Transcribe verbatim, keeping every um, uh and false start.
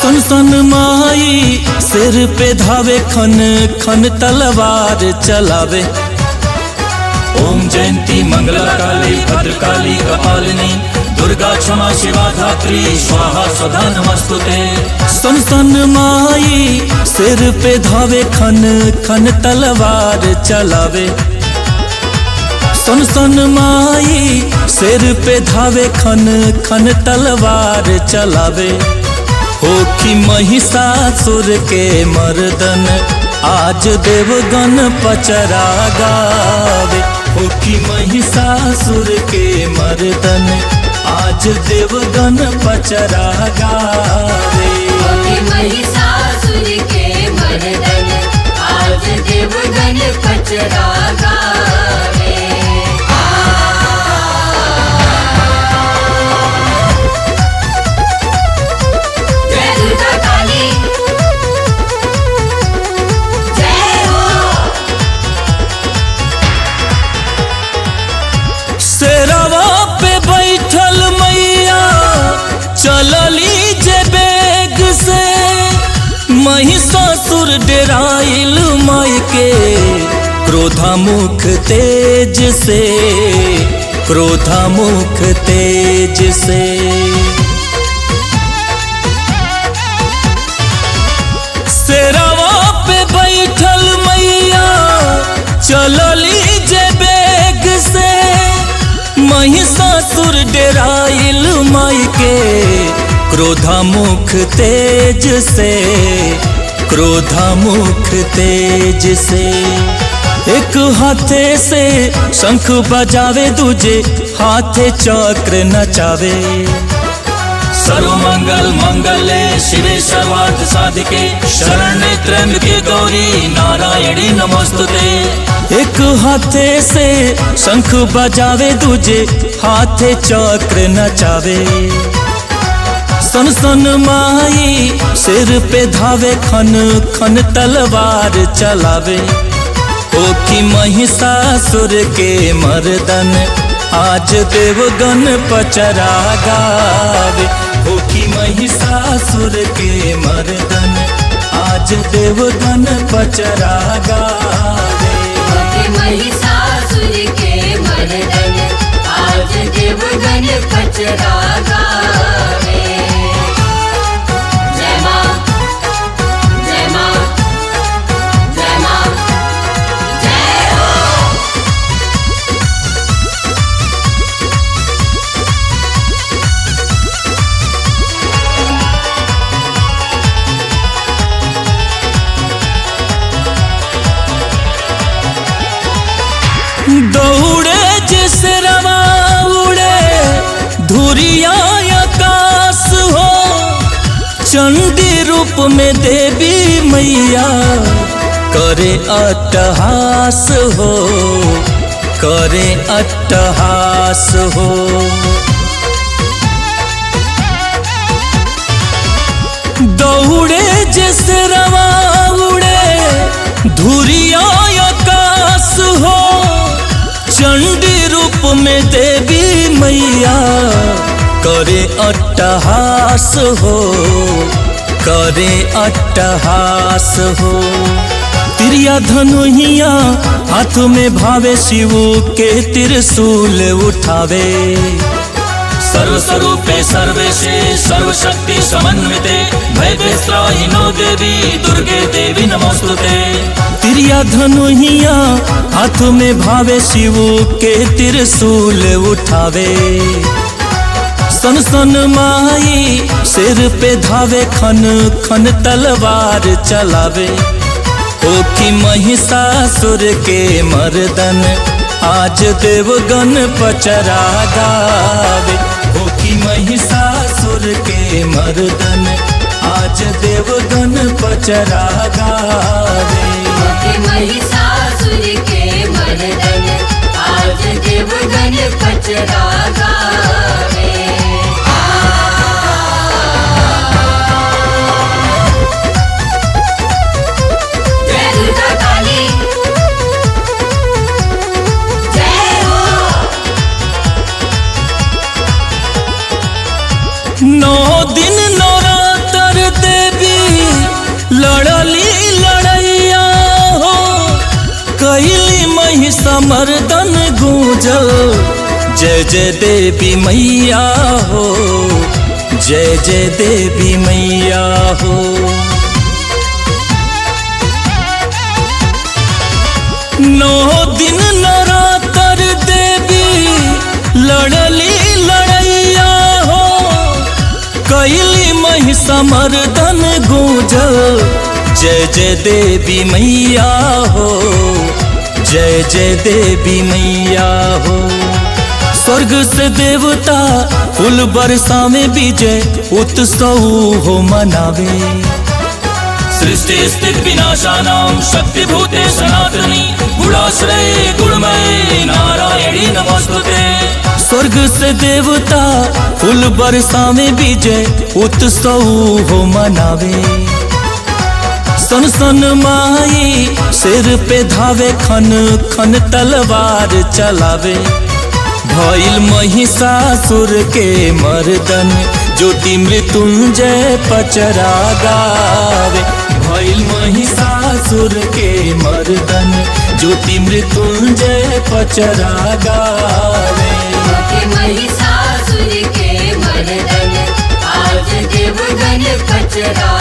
सन सन माई सिर पे धावे, खन खन तलवार चलावे। ओम जयंती मंगला काली भद्रकाली कपालिनी, दुर्गा क्षमा शिवा धात्री स्वाहा स्वधा नमस्तुते। सन सन माई सिर पे धावे, खन खन तलवार चलावे। सन सन माई सिर पे धावे, खन खन तलवार चलावे। हो कि महिषासुर के मर्दन, आज देवगन पचरा गावे। हो कि महिषासुर के मर्दन, आज देवगन पचरा गावे। हो कि महिषासुर के मर्दन, आज देवगन पचरा गावे। जय दुर्गा काली, जय हो। शेरवा पे बैठल मैया चलली जे बेग से, महिषासुर डेराइल माई के क्रोधामुख तेज से, क्रोधामुख तेज से। शेरवा पे बैठल मैया चलली जे बेग से, महिषासुर डेराइल माई के क्रोधामुख तेज से, क्रोधामुख तेज से। एक हाथे से शंख बजावे, दूजे हाथे चक्र नचावे। सर्वमंगल मंगले शिवे सर्वार्थ साधिके, शरण्ये त्र्यंबके गौरी नारायणी नमोस्तुते। एक हाथे से शंख बजावे, दूजे हाथे चक्र नचावे। सन सन माई सिर पे धावे, खन खन तलवार चलावे। हो कि महिषासुर के मर्दन, आज देवगन पचरा गावे। हो कि महिषासुर के मर्दन, आज देवगन पचरा गावे। हो कि महिषासुर के मर्दन, आज देवगन पचरा गावे। जय मां, जय मां, जय मां, जय हो। दौड़े जैसे रवा उड़े धुरिया आकाश हो, चंडी रूप में देवी मैया करे अट्टहास हो, करे अट्टहास हो। दौड़े जैसे रवा उड़े धुरिया आकाश हो, चंडी रूप में देवी मैया करे अट्टहास हो, करे अट्टहास हो। तिरिया धनुहिया हाथ में भावे, शिव के त्रिशूल उठावे। सर्वस्वरूपे सर्वेशे सर्वशक्ति समन्विते, भयभीत्राहिनो देवी दुर्गे देवी नमोस्तुते। तिरिया धनुहिया हाथ में भावे, शिव के त्रिशूल उठावे। सन सन माई सिर पे धावे, खन खन तलवार चलावे। हो कि महिषासुर के मर्दन, आज देवगन पचरा गावे। हो कि महिषासुर के मर्दन, आज देवगन पचरा गावे। हो कि महिषासुर के मर्दन, आज देवगन पचरा गावे। जय दुर्गा काली, जय हो। नौ दिन नौरातर दे जय जय देवी मैया हो, जय जय देवी मैया हो। नौ दिन नरातर देवी लड़ली लड़ैया हो, कैली महिषमर्दन गूंजल जय जय देवी मैया हो, जय जय देवी मैया हो। स्वर्ग से देवता फूल बरसावे विजय उत्सव हो मनावे। सृष्टि स्थित विनाशानां शक्तिभूते सनातनी गुणाश्रये गुणमये नारायणी नमोस्तुते। स्वर्ग से देवता फूल बरसावे विजय उत्सव हो मनावे। सन सन माई सिर पे धावे खन खन तलवार चलावे। भइल महिषासुर के मर्दन ज्योति मृत्युंजय पचरा गावे। भइल महिषासुर के मर्दन ज्योति मृत्युंजय पचरा गावे। के महिषासुर के मर्दन आज देवगन पचरा